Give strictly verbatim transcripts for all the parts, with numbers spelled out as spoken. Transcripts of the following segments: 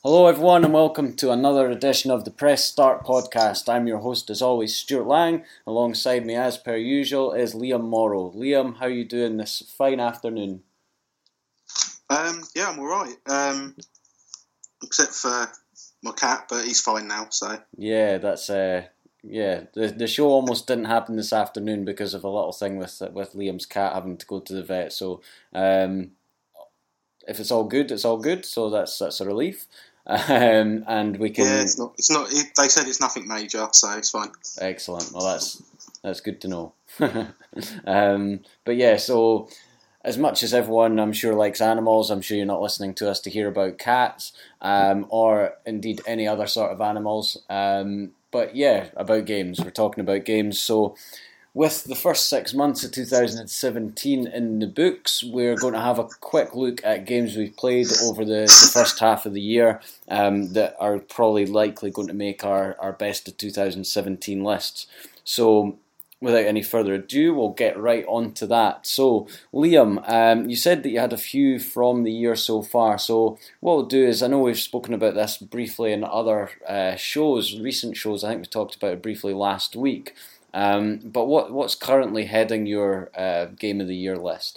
Hello everyone and welcome to another edition of the Press Start podcast. I'm your host as always, Stuart Lang. Alongside me as per usual is Liam Morrow. Liam, how are you doing this fine afternoon? Um, yeah, I'm alright. Um, except for my cat, but he's fine now, so... Yeah, that's... Uh, yeah, the the show almost didn't happen this afternoon because of a little thing with with Liam's cat having to go to the vet, so... Um, if it's all good, it's all good, so that's that's a relief. Um, and we can... Yeah, it's not... It's not it, they said it's nothing major, so it's fine. Excellent. Well, that's that's good to know. um, but yeah, so... As much as everyone, I'm sure, likes animals, I'm sure you're not listening to us to hear about cats um, or indeed any other sort of animals. Um, but yeah, about games. We're talking about games. So with the first six months of two thousand seventeen in the books, we're going to have a quick look at games we've played over the, the first half of the year um, that are probably likely going to make our, our best of two thousand seventeen lists. So... without any further ado, we'll get right on to that. So, Liam, um, you said that you had a few from the year so far. So, what we'll do is, I know we've spoken about this briefly in other uh, shows, recent shows. I think we talked about it briefly last week. Um, but what what's currently heading your uh, Game of the Year list?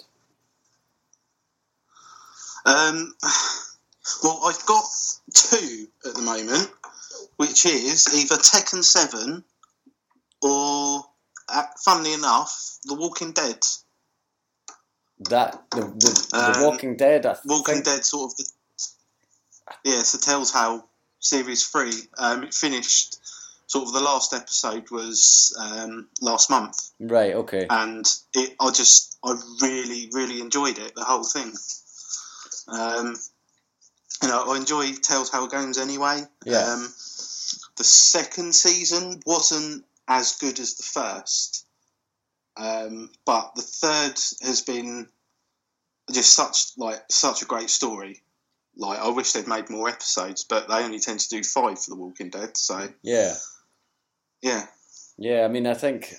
Um, well, I've got two at the moment, which is either Tekken seven or... Uh, funnily enough, The Walking Dead. That the the, um, the Walking Dead. I Walking think... Dead, sort of the yeah, it's the Telltale series three. Um, it finished. Sort of the last episode was um, last month. Right. Okay. And it, I just, I really, really enjoyed it. The whole thing. Um, you know, I enjoy Telltale games anyway. Yeah. Um, the second season wasn't as good as the first, um, but the third has been just such like such a great story. Like, I wish they'd made more episodes, but they only tend to do five for The Walking Dead. So yeah, yeah, yeah. I mean, I think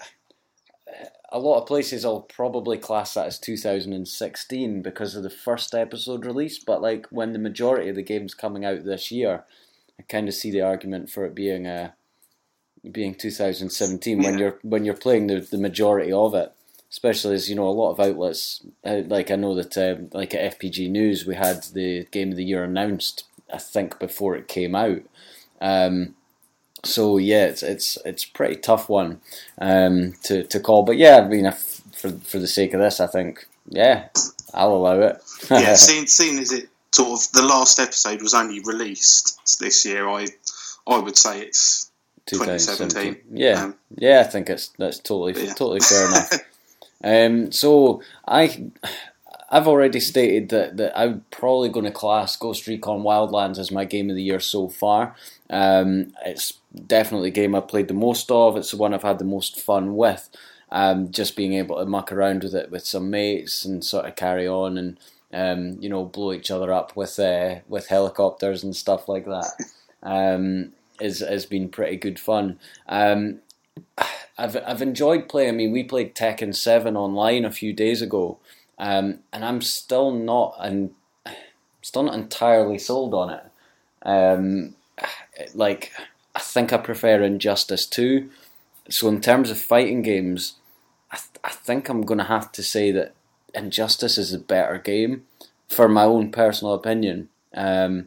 a lot of places will probably class that as two thousand sixteen because of the first episode release. But like, when the majority of the game's coming out this year, I kind of see the argument for it being a being two thousand seventeen when yeah. you're when you're playing the, the majority of it, especially as you know a lot of outlets uh, like I know that um, like at F P G News we had the Game of the Year announced I think before it came out. Um, so yeah, it's it's it's a pretty tough one um, to to call, but yeah, I mean if, for for the sake of this, I think yeah, I'll allow it. yeah, seeing seeing as it sort of the last episode was only released this year, I I would say it's twenty seventeen. Yeah, um, yeah, I think it's that's totally yeah. totally fair enough. um, so I, I've already stated that, that I'm probably going to class Ghost Recon Wildlands as my Game of the Year so far. Um, it's definitely the game I've played the most of. It's the one I've had the most fun with. Um, just being able to muck around with it with some mates and sort of carry on and um, you know blow each other up with uh, with helicopters and stuff like that. Um, Is has been pretty good fun. Um, I've I've enjoyed playing. I mean, we played Tekken seven online a few days ago, um, and I'm still not and still not entirely sold on it. Um, like I think I prefer Injustice two. So in terms of fighting games, I th- I think I'm going to have to say that Injustice is a better game, for my own personal opinion. Um,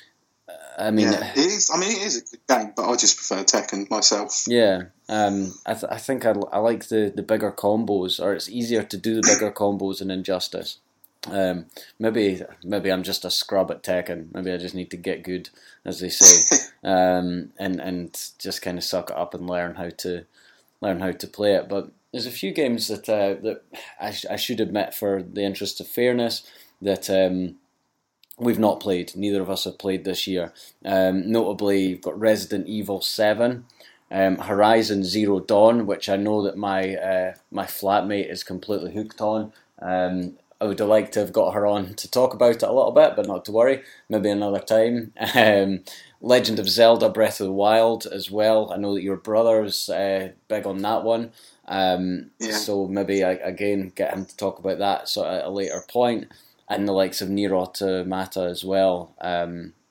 I mean, yeah, it is. I mean, it is a good game, but I just prefer Tekken myself. Yeah, um, I th- I think I, I like the, the bigger combos, or it's easier to do the bigger combos in Injustice. Um, maybe maybe I'm just a scrub at Tekken. Maybe I just need to get good, as they say, um, and and just kind of suck it up and learn how to learn how to play it. But there's a few games that uh, that I, sh- I should admit, for the interest of fairness, that. Um, We've not played. Neither of us have played this year. Um, notably, you've got Resident Evil seven, um, Horizon Zero Dawn, which I know that my uh, my flatmate is completely hooked on. Um, I would have liked to have got her on to talk about it a little bit, but not to worry. Maybe another time. Um, Legend of Zelda Breath of the Wild as well. I know that your brother's uh, big on that one. Um, yeah. So maybe, I, again, get him to talk about that so at a later point. And the likes of Nier Automata as well. Um,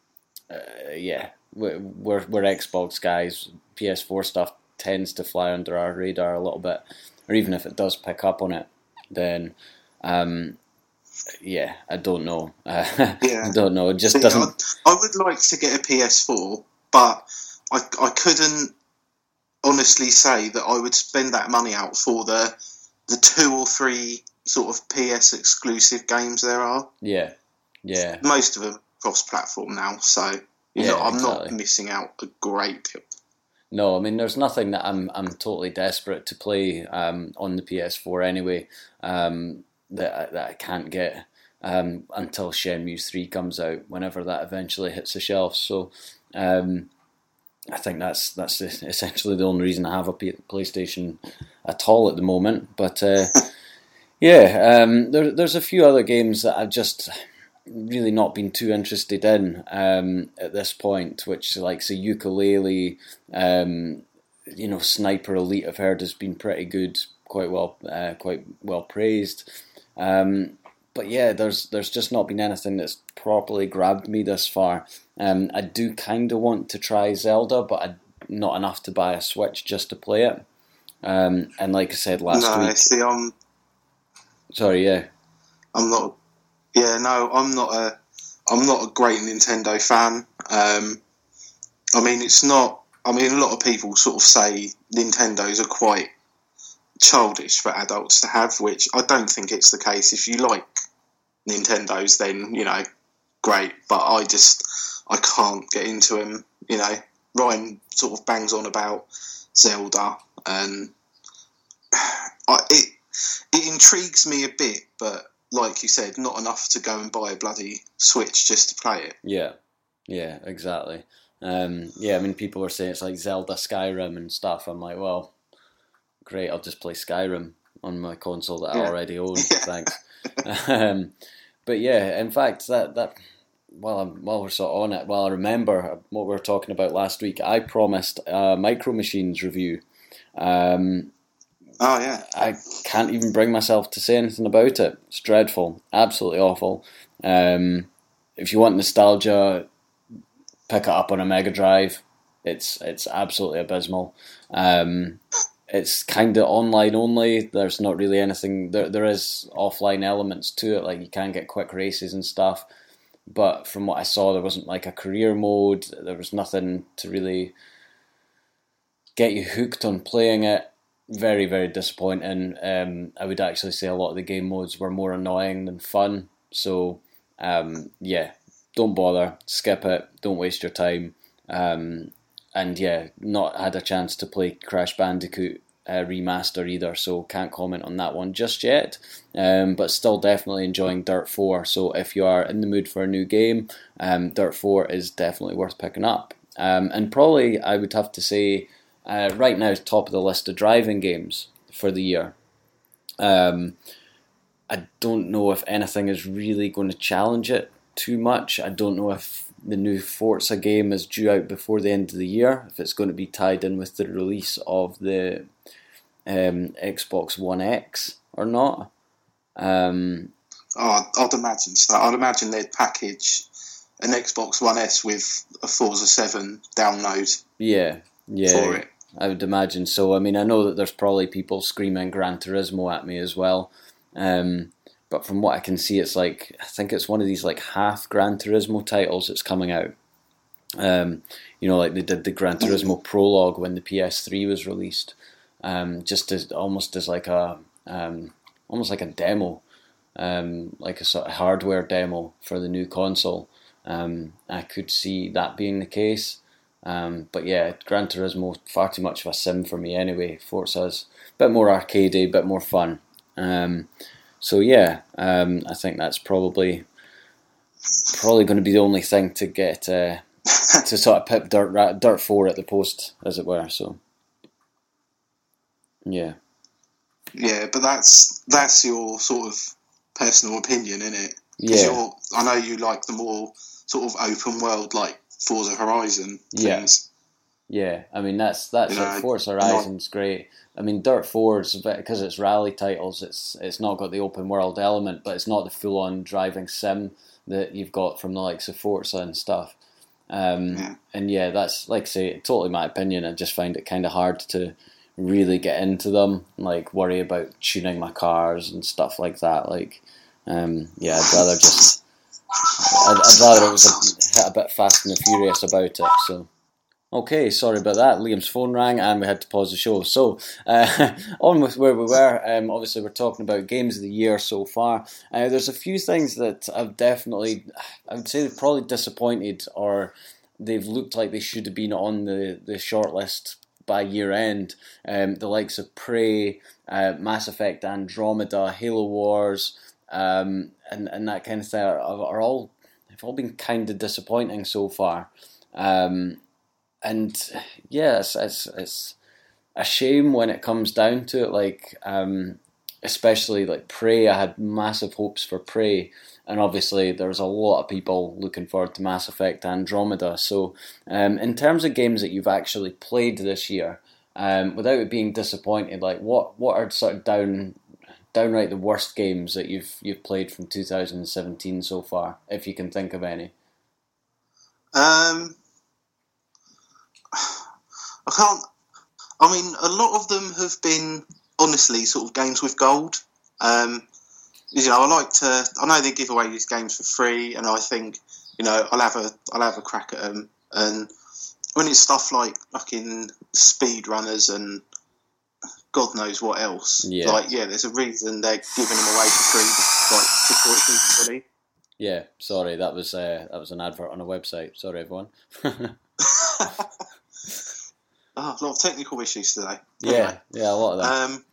uh, yeah, we're, we're we're Xbox guys. P S four stuff tends to fly under our radar a little bit, or even if it does pick up on it, then um, yeah, I don't know. Uh, Yeah. I don't know. It just See, doesn't. I, I would like to get a P S four, but I I couldn't honestly say that I would spend that money out for the the two or three sort of P S exclusive games there are. Yeah, yeah. Most of them cross-platform now, so you Yeah, know, I'm exactly. not missing out a great deal. No, I mean, there's nothing that I'm I'm totally desperate to play um, on the P S four anyway. Um, that I, that I can't get um, until Shenmue three comes out, whenever that eventually hits the shelves. So, um, I think that's that's essentially the only reason I have a P- PlayStation at all at the moment. But uh, yeah, um, there, there's a few other games that I've just really not been too interested in um, at this point, which like say Ukulele, um, you know, Sniper Elite I've heard has been pretty good, quite well, uh, quite well praised. Um, but yeah, there's there's just not been anything that's properly grabbed me this far. Um, I do kind of want to try Zelda, but I, not enough to buy a Switch just to play it. Um, and like I said last no, week, see, I'm sorry, yeah, I'm not. Yeah, no, I'm not a. I'm not a great Nintendo fan. Um, I mean, it's not. I mean, a lot of people sort of say Nintendos are quite childish for adults to have, which I don't think it's the case. If you like Nintendos, then you know, great. But I just I can't get into them. You know, Ryan sort of bangs on about Zelda, and I, it it intrigues me a bit, but like you said, not enough to go and buy a bloody Switch just to play it. yeah, yeah, exactly. Um, yeah, I mean, people were saying it's like Zelda, Skyrim, and stuff. I'm like, well, great, I'll just play Skyrim on my console that I Yeah. already own. Yeah. Thanks. um, but yeah, in fact, that that while I'm while we're sort of on it, while I remember what we were talking about last week, I promised a Micro Machines review. Um, Oh yeah. I can't even bring myself to say anything about it. It's dreadful, absolutely awful. Um, if you want nostalgia, pick it up on a Mega Drive. It's it's absolutely abysmal. Um, it's kind of online only. There's not really anything. There there is offline elements to it, like you can get quick races and stuff. But from what I saw, there wasn't like a career mode. There was nothing to really get you hooked on playing it. Very, very disappointing. Um, I would actually say a lot of the game modes were more annoying than fun. So, um, yeah, don't bother. Skip it. Don't waste your time. Um, and yeah, not had a chance to play Crash Bandicoot uh, Remaster either, so can't comment on that one just yet. Um, but still definitely enjoying Dirt four. So if you are in the mood for a new game, um, Dirt four is definitely worth picking up. Um, and probably I would have to say, Uh, right now, it's top of the list of driving games for the year. Um, I don't know if anything is really going to challenge it too much. I don't know if the new Forza game is due out before the end of the year, if it's going to be tied in with the release of the um, Xbox One X or not. Um, Oh, I'd, I'd imagine so. I'd imagine they'd package an Xbox One S with a Forza seven download yeah, yeah. for it. I would imagine so. I mean, I know that there's probably people screaming Gran Turismo at me as well. Um, but from what I can see, it's like, I think it's one of these like half Gran Turismo titles that's coming out. Um, you know, like they did the Gran Turismo Prologue when the P S three was released. Um, just as almost as like a um, almost like a demo, um, like a sort of hardware demo for the new console. Um, I could see that being the case. Um, but yeah, Gran Turismo, far too much of a sim for me anyway. Forza's a bit more arcadey, a bit more fun. Um, so yeah, um, I think that's probably probably going to be the only thing to get uh, to sort of pip Dirt Dirt four at the post, as it were. So yeah, Yeah, but that's that's your sort of personal opinion, isn't it? yeah, You're, I know you like the more sort of open world, like Forza Horizon things. yeah. I mean that's that's You know, it. Forza Horizon's great. I mean Dirt four is because it's rally titles. It's it's not got the open world element, but it's not the full on driving sim that you've got from the likes of Forza and stuff. Um, yeah. And yeah, that's, like I say, totally my opinion. I just find it kind of hard to really get into them, like worry about tuning my cars and stuff like that. Like, um, yeah, I'd rather just, I'd, I'd rather it was a, a bit fast and the furious about it. So, okay, sorry about that. Liam's phone rang and we had to pause the show. So, uh, on with where we were. Um, obviously, we're talking about games of the year so far. Uh, there's a few things that I've definitely, I would say, they've probably disappointed, or they've looked like they should have been on the the shortlist by year end. Um, the likes of Prey, uh, Mass Effect Andromeda, Halo Wars, um, and and that kind of thing are, are all have all been kind of disappointing so far. Um, and yeah, it's, it's it's a shame when it comes down to it. Like um, especially like Prey, I had massive hopes for Prey. And obviously, there's a lot of people looking forward to Mass Effect Andromeda. So, um, in terms of games that you've actually played this year, um, without it being disappointed, like what, what are sort of down, downright the worst games that you've you've played from two thousand seventeen so far, if you can think of any? Um, I can't. I mean, a lot of them have been honestly sort of games with gold. Um, You know, I like to. I know they give away these games for free, and I think, you know, I'll have a, I'll have a crack at them. And when it's stuff like fucking speed runners and God knows what else, yeah. like yeah, there's a reason they're giving them away for free, like before it's fully. Yeah, sorry, that was uh, that was an advert on a website. Sorry, everyone. Oh, a lot of technical issues today. Yeah, anyway, yeah, a lot of that. Um,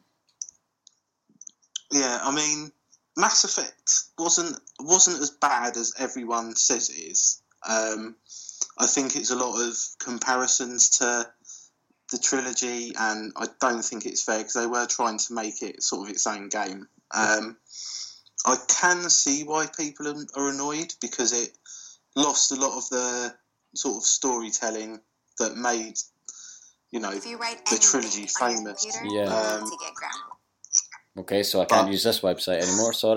yeah, I mean. Mass Effect wasn't wasn't as bad as everyone says it is. Um, I think it's a lot of comparisons to the trilogy, and I don't think it's fair because they were trying to make it sort of its own game. Um, I can see why people are annoyed because it lost a lot of the sort of storytelling that made, you know, you the trilogy famous. Yeah. Um, Okay, so I can't but, use this website anymore, sorry.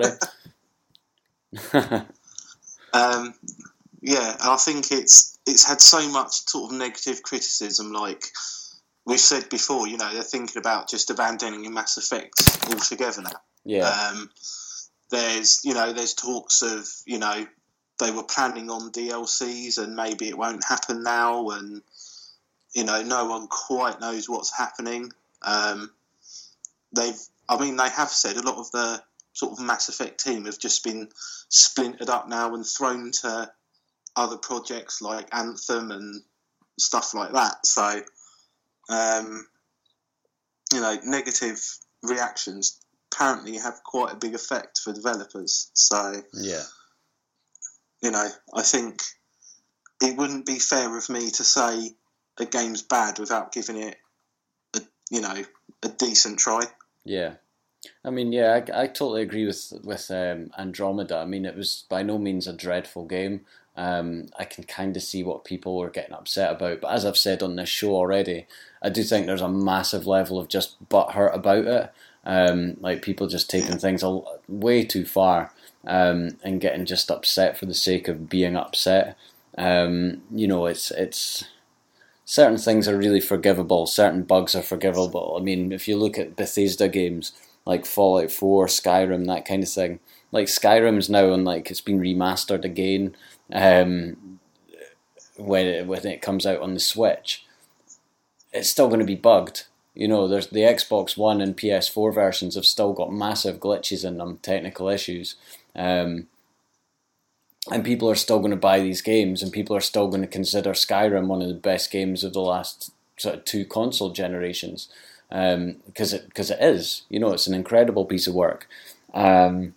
um, yeah, and I think it's it's had so much sort of negative criticism, like we've said before, you know, they're thinking about just abandoning Mass Effect altogether now. Yeah. Um, there's, you know, there's talks of, you know, they were planning on D L Cs and maybe it won't happen now, and, you know, no one quite knows what's happening. Um, they've I mean, they have said a lot of the sort of Mass Effect team have just been splintered up now and thrown to other projects like Anthem and stuff like that. So, um, you know, negative reactions apparently have quite a big effect for developers. So, yeah, you know, I think it wouldn't be fair of me to say a game's bad without giving it, a, you know, a decent try. Yeah, I mean, yeah, I, I totally agree with with um, Andromeda. I mean, it was by no means a dreadful game. Um, I can kind of see what people were getting upset about, but as I've said on this show already, I do think there's a massive level of just butthurt about it. Um, like people just taking things a, way too far um, and getting just upset for the sake of being upset. Um, you know, it's it's. Certain things are really forgivable, certain bugs are forgivable. I mean, if you look at Bethesda games like Fallout four, Skyrim, that kind of thing, like Skyrim's now on, like, it's been remastered again um, when, it, when it comes out on the Switch. It's still going to be bugged. You know, there's the Xbox One and P S four versions have still got massive glitches in them, technical issues. Um, And people are still going to buy these games, and people are still going to consider Skyrim one of the best games of the last sort of two console generations, because um, it because it is. You know, it's an incredible piece of work, um,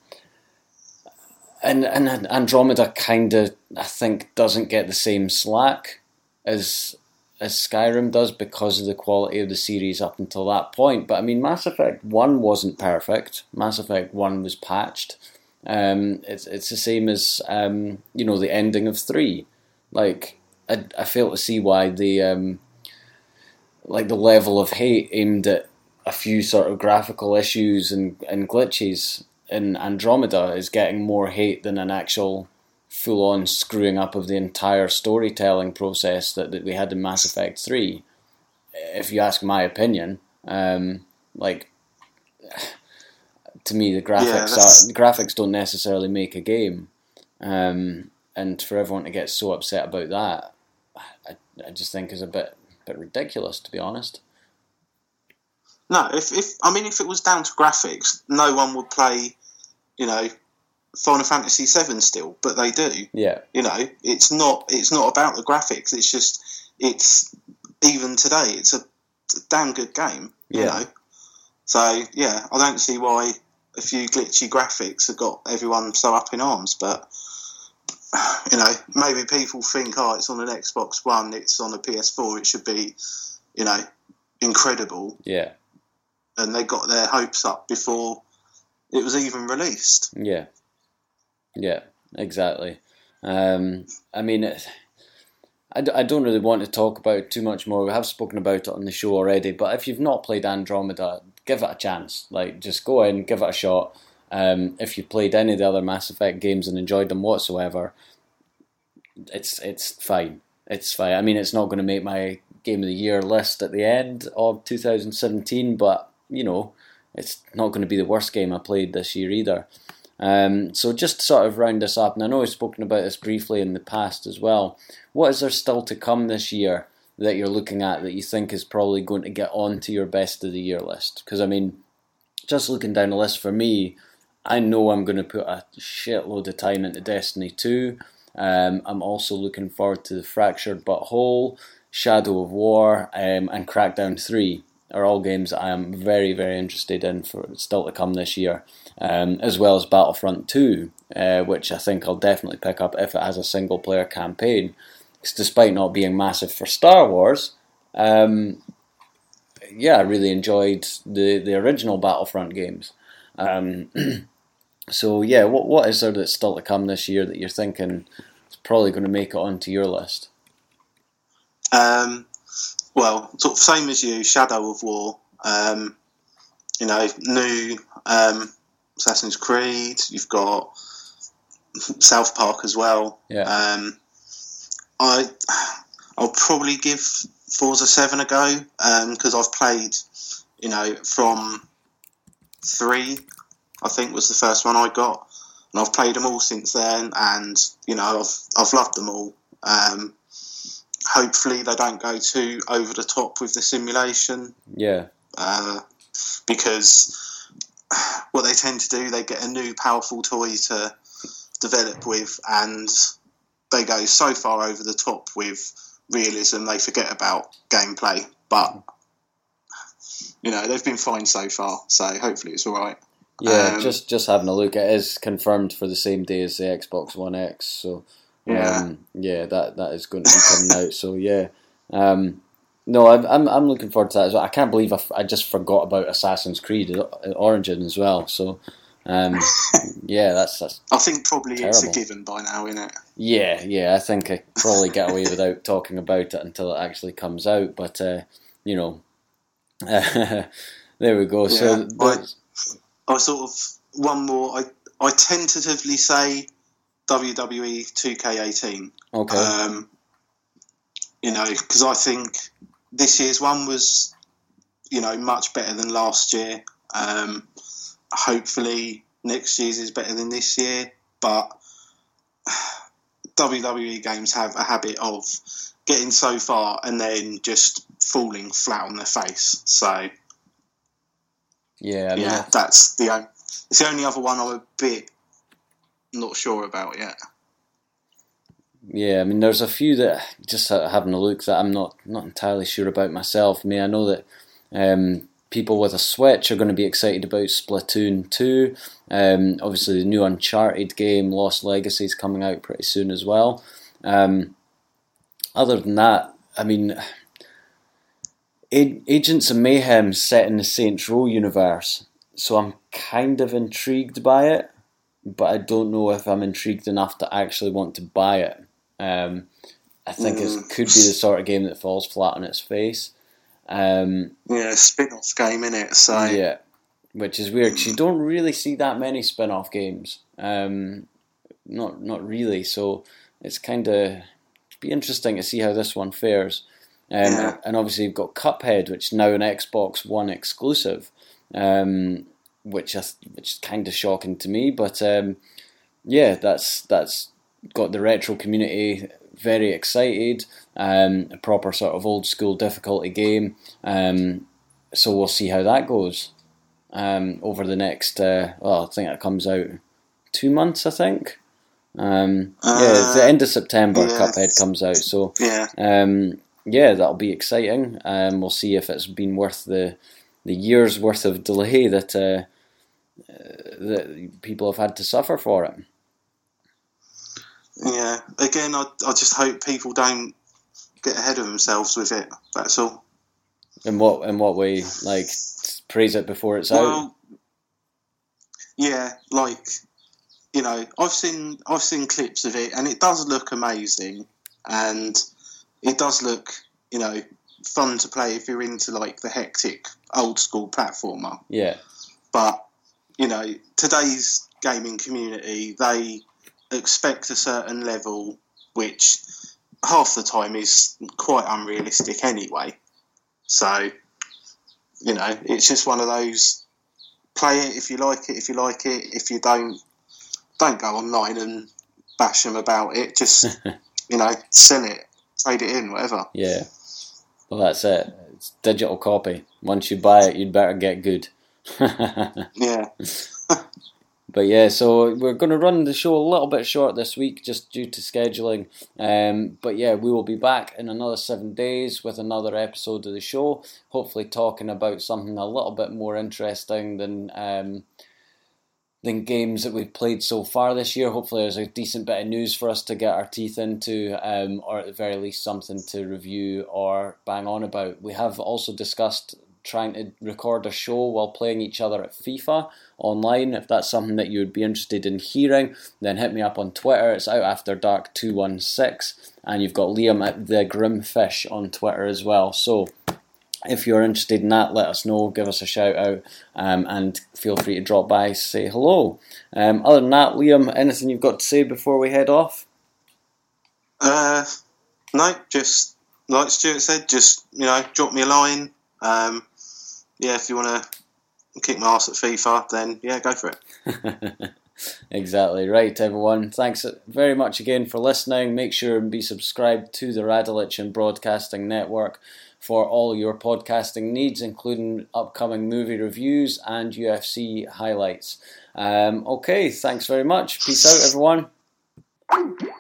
and and Andromeda kind of, I think, doesn't get the same slack as as Skyrim does because of the quality of the series up until that point. But I mean, Mass Effect one wasn't perfect. Mass Effect one was patched. Um, it's it's the same as um, you know, the ending of three. Like I, I fail to see why the um, like the level of hate aimed at a few sort of graphical issues and, and glitches in Andromeda is getting more hate than an actual full-on screwing up of the entire storytelling process that, that we had in Mass Effect three. If you ask my opinion, um, like, to me, the graphics yeah, are, the graphics don't necessarily make a game, um, and for everyone to get so upset about that, I, I just think is a bit, bit ridiculous, to be honest. No, if if I mean, if it was down to graphics, no one would play, you know, Final Fantasy seven still, but they do. Yeah. You know, it's not it's not about the graphics. It's just it's even today, it's a damn good game. You Yeah. know, so yeah, I don't see why a few glitchy graphics have got everyone so up in arms. But you know, maybe people think, oh, it's on an Xbox One, it's on a P S four, it should be, you know, incredible. Yeah. And they got their hopes up before it was even released. Yeah. Yeah, exactly. Um, I mean, it, I, I don't really want to talk about it too much more. We have spoken about it on the show already, but if you've not played Andromeda, give it a chance. Like, just go in, give it a shot. Um, if you played any of the other Mass Effect games and enjoyed them whatsoever, it's it's fine. It's fine. I mean, it's not going to make my Game of the Year list at the end of two thousand seventeen, but, you know, it's not going to be the worst game I played this year either. Um, so just to sort of round this up, and I know I've spoken about this briefly in the past as well, what is there still to come this year that you're looking at that you think is probably going to get onto your best of the year list? Because, I mean, just looking down the list for me, I know I'm going to put a shitload of time into Destiny two. Um, I'm also looking forward to the Fractured But Whole, Shadow of War, um, and Crackdown three are all games that I am very, very interested in for still to come this year, um, as well as Battlefront two, uh, which I think I'll definitely pick up if it has a single-player campaign. Because despite not being massive for Star Wars, um, yeah, I really enjoyed the, the original Battlefront games. Um, so yeah, what what is there that's still to come this year that you're thinking is probably going to make it onto your list? Um, well, sort of same as you, Shadow of War. Um, you know, new um, Assassin's Creed. You've got South Park as well. Yeah. Um, I I'll probably give Forza seven a go because um, I've played, you know, from three. I think was the first one I got, and I've played them all since then, and you know, I've I've loved them all. Um, hopefully, they don't go too over the top with the simulation. Yeah. Uh, because what they tend to do, they get a new powerful toy to develop with, and they go so far over the top with realism, they forget about gameplay. But you know, they've been fine so far, so hopefully it's all right. Yeah, um, just just having a look, it is confirmed for the same day as the Xbox One X. So yeah, um, yeah, that that is going to be coming out. So yeah, um, no, I'm I'm I'm looking forward to that as well. I can't believe I, f- I just forgot about Assassin's Creed Origin as well. So um, yeah, that's that's. I think probably terrible. It's a given by now, isn't it? Yeah, yeah, I think I probably get away without talking about it until it actually comes out. But uh, you know, there we go. Yeah, so. I, I sort of one more. I I tentatively say W W E two K eighteen. Okay. Um, you know, because I think this year's one was, you know, much better than last year. Um, hopefully next year's is better than this year, but W W E games have a habit of getting so far and then just falling flat on their face. So. Yeah, I mean, yeah, that's the only, it's the only other one I'm a bit not sure about yet. Yeah, I mean, there's a few that just having a look that I'm not not entirely sure about myself. I mean, I know that um, people with a Switch are going to be excited about Splatoon two. Um, obviously, the new Uncharted game, Lost Legacy, is coming out pretty soon as well. Um, other than that, I mean, Agents of Mayhem set in the Saints Row universe, so I'm kind of intrigued by it, but I don't know if I'm intrigued enough to actually want to buy it. Um, I think mm. it could be the sort of game that falls flat on its face. Um, yeah, spin-off game, innit? So yeah, which is weird because you don't really see that many spin-off games. Um, not not really. So it's kind of be interesting to see how this one fares. Um, yeah. And obviously you've got Cuphead, which is now an Xbox One exclusive, um, which is, which is kind of shocking to me. But um, yeah, that's that's got the retro community very excited. Um, a proper sort of old school difficulty game. Um, so we'll see how that goes um, over the next. Uh, well, I think it comes out two months. I think. Um, uh, yeah, it's the end of September. Yeah. Cuphead comes out. So yeah. Um, Yeah, that'll be exciting. Um, we'll see if it's been worth the the years worth of delay that uh, that people have had to suffer for it. Yeah, again, I I just hope people don't get ahead of themselves with it. That's all. In what in what way? Like praise it before it's well, out. Yeah, like you know, I've seen I've seen clips of it, and it does look amazing, and it does look, you know, fun to play if you're into like the hectic old school platformer. Yeah. But, you know, today's gaming community, they expect a certain level, which half the time is quite unrealistic anyway. So, you know, it's just one of those, play it if you like it, if you like it. If you don't, don't go online and bash them about it. Just, you know, sell it. Trade it in, whatever. Yeah. Well, that's it. It's digital copy. Once you buy it, you'd better get good. Yeah. But yeah, so we're going to run the show a little bit short this week just due to scheduling. Um, but yeah, we will be back in another seven days with another episode of the show, hopefully talking about something a little bit more interesting than... Um, than games that we've played so far this year. Hopefully there's a decent bit of news for us to get our teeth into, um, or at the very least something to review or bang on about. We have also discussed trying to record a show while playing each other at FIFA online. If that's something that you would be interested in hearing, then hit me up on Twitter. It's Out After Dark two one six, and you've got Liam at The Grimfish on Twitter as well. So if you're interested in that, let us know, give us a shout out, um, and feel free to drop by, say hello. Um, other than that, Liam, anything you've got to say before we head off? Uh, no, just like Stuart said, just, you know, drop me a line. Um, yeah, if you want to kick my ass at FIFA, then yeah, go for it. Exactly right, everyone. Thanks very much again for listening. Make sure and be subscribed to the Radulich and Broadcasting Network for all your podcasting needs, including upcoming movie reviews and U F C highlights. Um, okay, thanks very much. Peace out, everyone.